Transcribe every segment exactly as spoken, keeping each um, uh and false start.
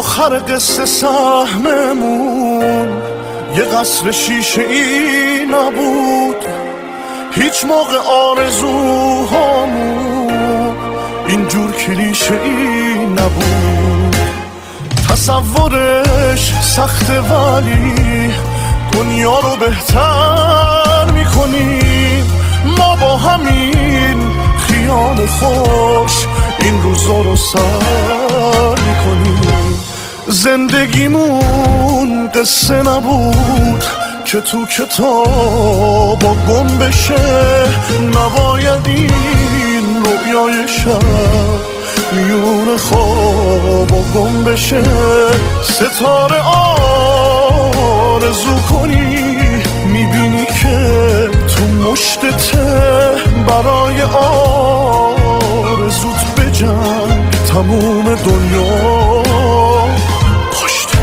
آخر قصه سهممون یه قصر شیشه ای نبود، هیچ موقع آرزوهامون اینجور کلیشه ای نبود. تصورش سخته ولی دنیا رو بهتر میکنیم ما با همین خیال خوش این روزا رو سر میکنیم. زندگیمون قصه نبود که تو کتاب و گم بشه، نباید این رویای شب میون خواب و گم بشه. ستاره آرزو کنی میبینی که تو مشتته، برای آرزوت بجنگ تموم دنیا پشتته.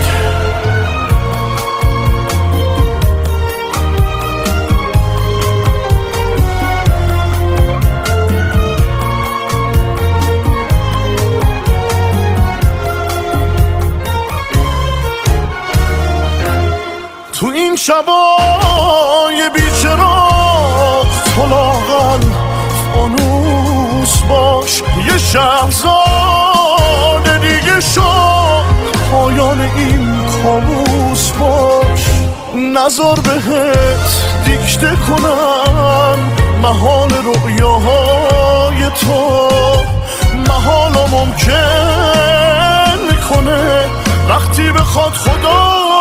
تو این شبای بیچراغ تو لاغل فانوس باش، یه شهرزاد دیگه شد پایان این کابوس باش. نذار بهت دیکته کنم محال رؤیاهای تو، محال ممکن میکنه وقتی بخواد خدا